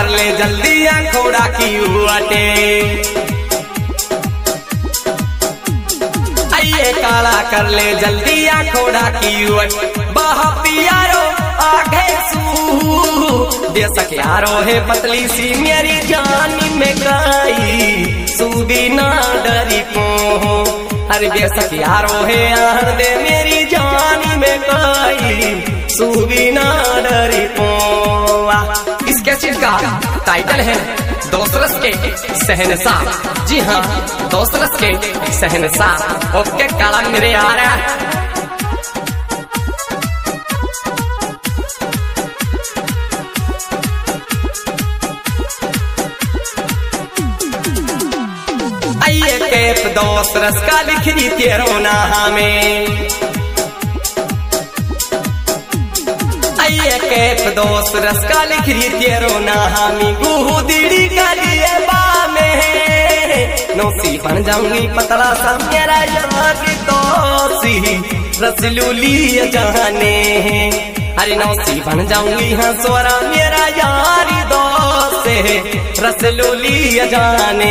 कर ले जल्दी आंखोड़ा की उटे। आइए काला कर ले जल्दी आंखोड़ा की उट। बाह पियारो आगे सू दे सकियारो है पतली सी मेरी जानी में गाई सूबी ना डरी को। अरे दे सकियारो है आर दे मेरी जानी में गाई सूबी ना डरी को। इसके चीज का टाइटल है दोसरस के शहंशाह। जी हाँ, दोसरस के शहंशाह। ओके काला मेरे यार। आइए कैप दोसरस का लिख दी तेरो नाहा में। आइए कैप दोसरस का लिख दी तेरो नाहा में। गुहुदीड़ी का लिए बामे नौसी बन जाऊंगी पतला सा मेरा यार दोसी रसलूली जाने। अरे नौसी बन जाऊंगी हाँ सोरा मेरा यार दोसे रसलूली जाने।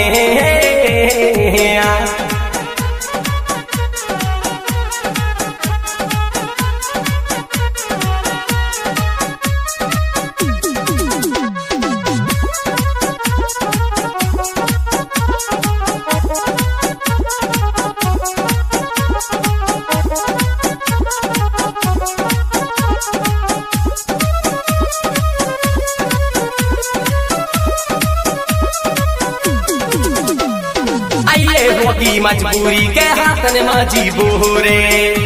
की मजबूरी के हाथ ने माजी बोरे।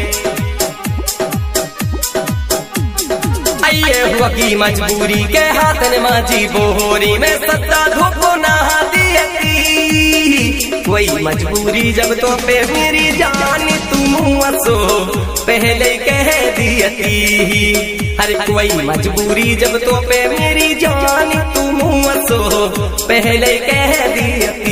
आइए हुआ की मजबूरी के हाथ ने माजी बोरी में सत्ता धोखो नहा दियती। कोई मजबूरी जब तो पे मेरी जानी तुम असो पहले कह दियती। अरे कोई मजबूरी जब तो पे मेरी जानी तुम असो पहले कह दियती।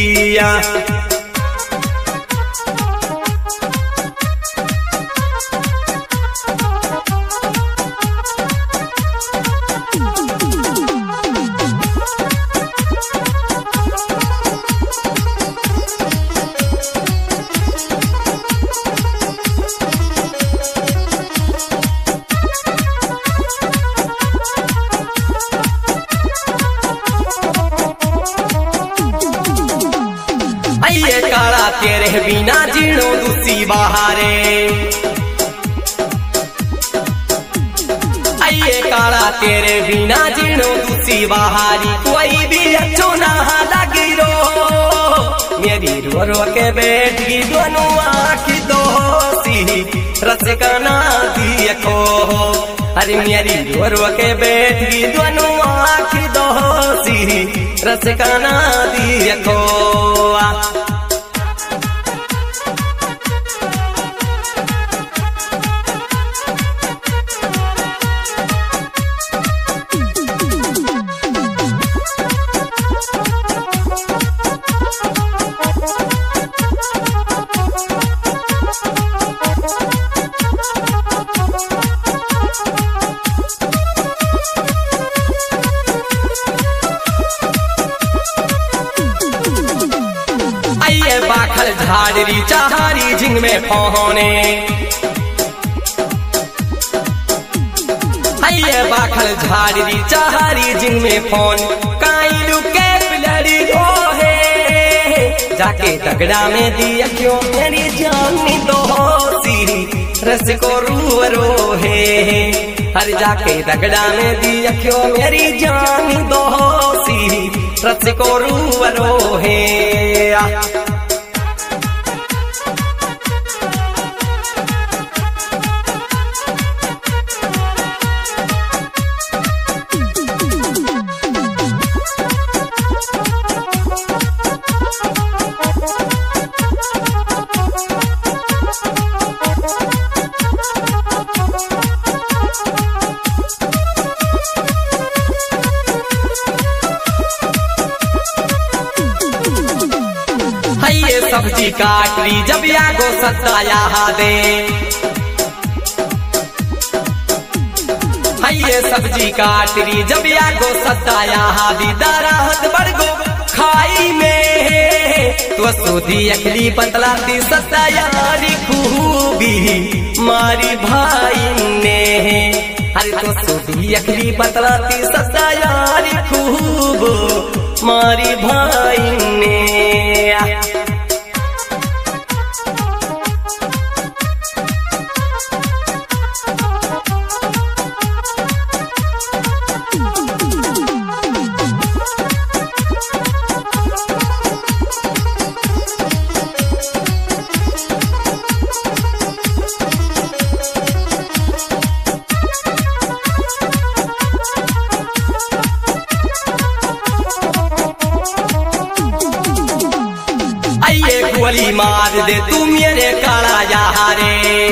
काला तेरे बिना जीणो दूसी बहारे। आइए काला तेरे बिना जीणो दूसी बहारी। कोई भी अच्छो ना लगी रो मेरी रो रो के बैठी दोनों आँखी दोसी रस का दिए को। अरे मेरी रो रो के बैठी दोनों आँखी दोसी रस का दिए को। बाखल झाड़री चाहारी झिंग में पहुने। आइए बाखल झाड़री चाहारी झिंग में फोन काई लुके पिलड़ी रोहे। जाके तगड़ा में दिया क्यों मेरी जानी दोसी रस को रू रोहे। हर जाके तगड़ा में दिया क्यों मेरी जानी दोसी रस को रू रोहे। सब्जी काटरी जब यागो सत्ता यहाँ दे। आइए सब्जी काटरी जब या गो सताया हादी दाराहत बड़गो खाई में तो सोधी अखली बतलाती सतायारी खूबी मारी भाई ने। अरे तो सोधी अखली बतलाती सतायारी खूब मारी भाई ने। गोली मार दे तू मेरे काला यारे,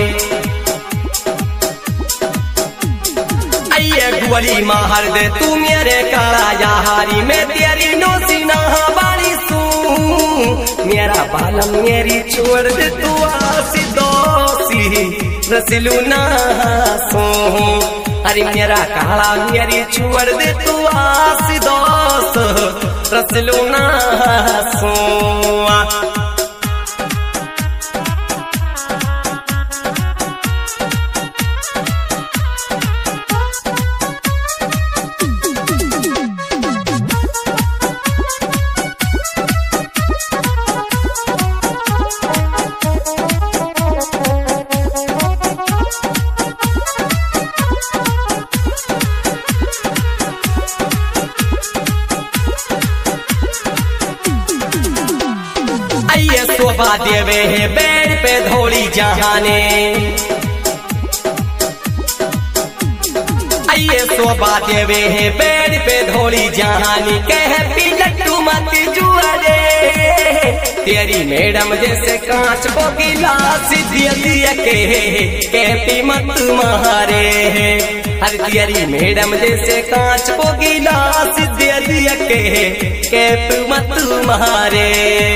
आइए गोली मार दे तू मेरे काला यारी। मैं तेरी नोसी ना बाली सू मेरा बालम मेरी छोड़ दे तू आसी दोसी रसलू ना सो। अरे मेरा काला मेरी छोड़ दे तू आसी दोस रसलू ना सो। शोभा देवे है बेड पे धोली जहाने, आइए शोभा देवे है बेड पे धोली जहानी। कह पी लट्टू मत जुआरे तेरी मैडम जैसे कांच को गिलास दिया दिया के पी मत मारे। अरे तेरी मैडम जैसे कांच को गिलास दिया दिया के पी मत मारे।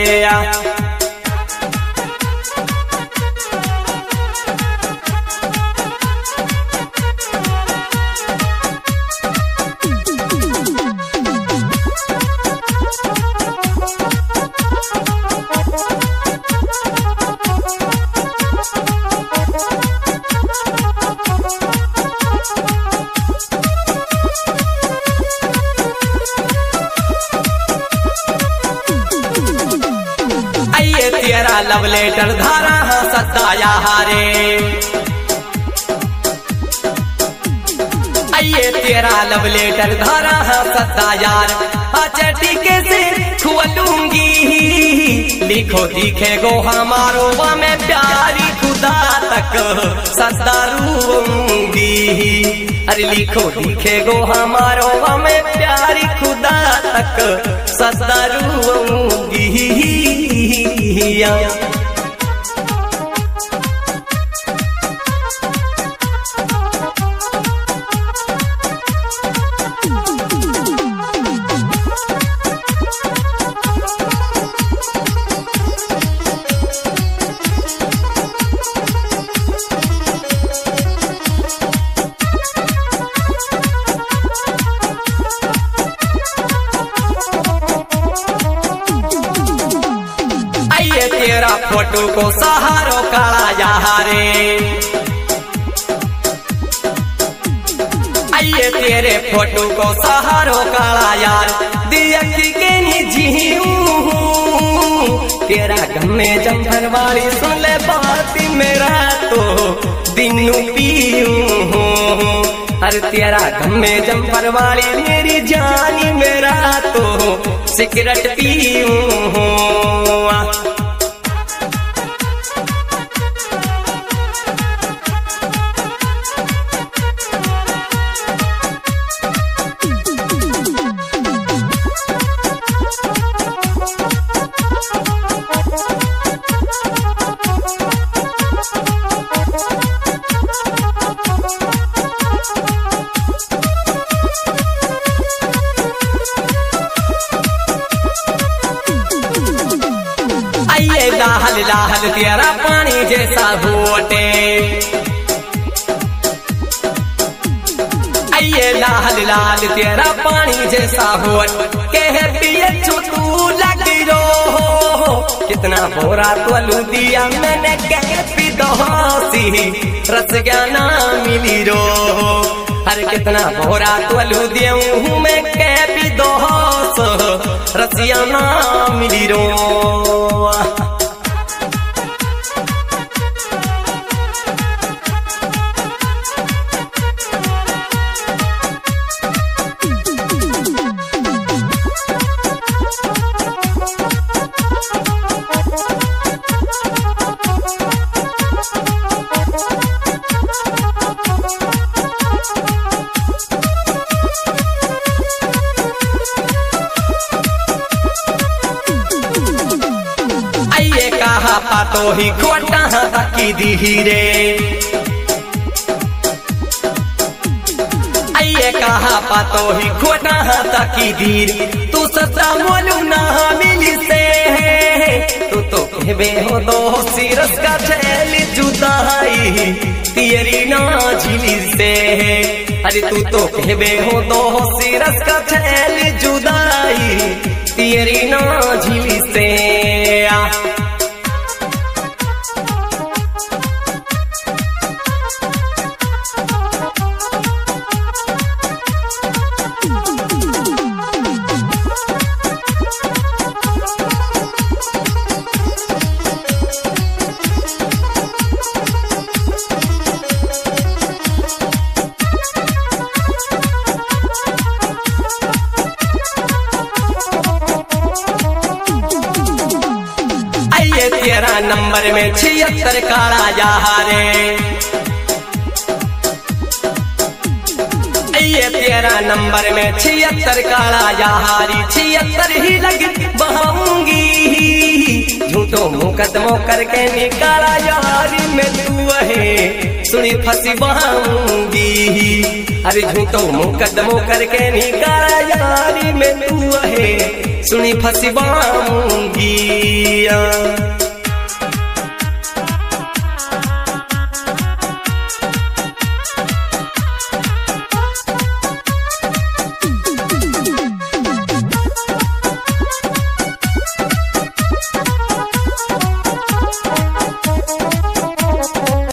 तेरा लव लेटर धारा सताया हारे, आइए तेरा लव लेटर धारा सतायार। अच्छा टीके से खुलूंगी लिखो दिखे गो हमारो मैं प्यारी खुदा तक सदारूंगी। अरे लिखो दिखे गो हमारो मैं प्यारी खुदा तक सदारूंगी। तेरा फोटो को सहारो काला यारे, आइए तेरे फोटो को सहारो काला यार। दिया के निजी तेरा गम में जंभर वाली सुन ले बात मेरा तो दिनू पीऊं। अरे तेरा गम में जंभर वाली मेरी जानी मेरा तो सिगरेट पीऊं। लाल लाल तेरा पानी जैसा होटे, ये लाल लाल तेरा पानी जैसा होठ कह पिए तू लगी रो कितना बोरा तोलू दिया मैंने कह पी दोसी रस ज्ञाना मिली रो अरे कितना बोरा तोलू दिया मैं कह पी दोस रसिया ना मिली रो। पातो ही खोटा तकी धीरे आइए कहा पातो ही खोटा तकी धीरे तू सता मोलू ना मिली से तू तो कहबे हो दो सिरस का छैल जुदाई तेरी ना झिली से अरे तू तो कहबे हो दो सिरस का छैल जुदाई तेरी ना झिली से। तेरा नंबर में 76 काला जहारे ये तेरा नंबर में 76 काला जहारी 76 ही लग बहाऊंगी झूठो मुकदमों करके निकाला जहारी में तू है सुनी फंसी बहाऊंगी अरे झूठो मुकदमों करके निकाला जहारी में तू है सुनी फंसी बहाऊंगी।